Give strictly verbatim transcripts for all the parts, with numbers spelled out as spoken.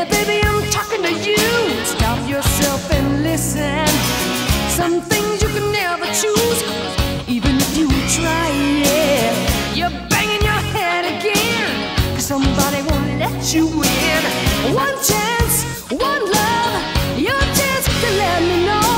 baby, I'm talking to you. Stop yourself and listen. Some things you can never choose, even if you try, yeah. You're banging your head again, 'cause somebody won't let you in. One chance, one love, your chance to let me know.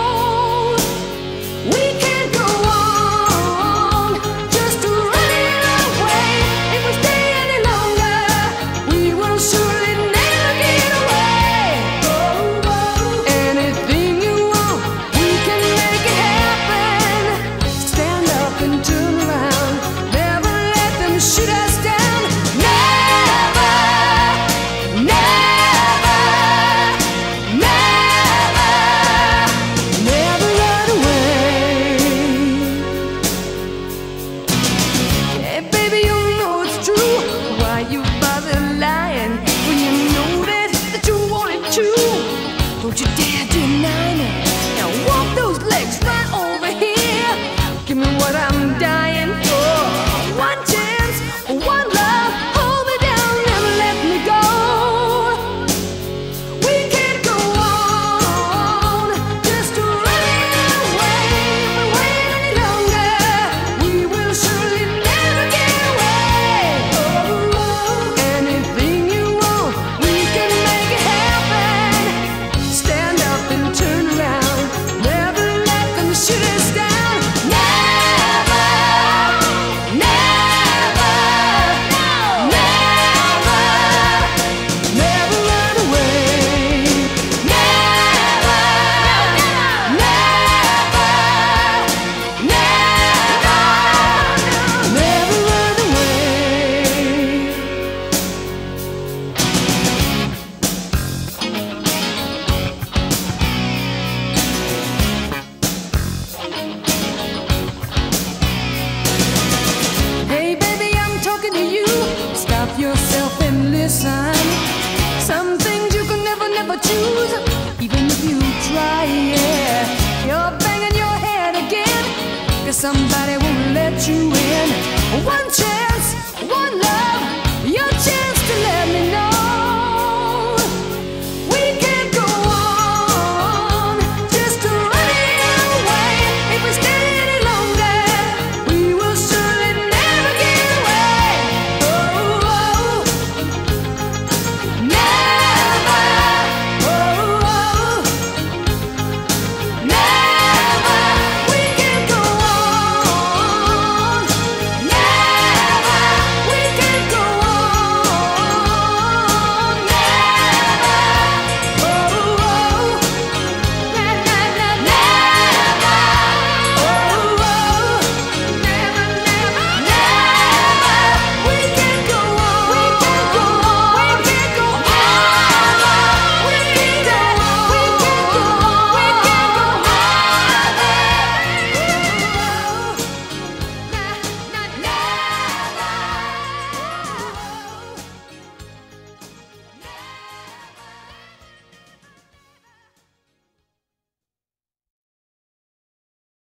We can't go on, just running away. If we stay any longer, we will surely never get away. Oh, oh. Anything you want, we can make it happen. Stand up and turn around, never let them shoot us down. Never, never, never, never run away. Hey baby, you know it's true. Why you bother lying when you know that, that you wanted to? Don't you dare deny me. Now walk those legs right over here. Give me what I'm dying for. One chance, one love, hold me down, never let me go. We can't go on, just running away. If we wait any longer, we will surely never get away. Oh, anything you want, we can make it happen. Stand up and turn around, never let them shoot us down. Never, never, never, never run away. Never, never, never, never run away. Hey baby, I'm talking to you. Stop yourself and listen. Some things you can never, never choose, even if you try, yeah. You're banging your head again, 'cause somebody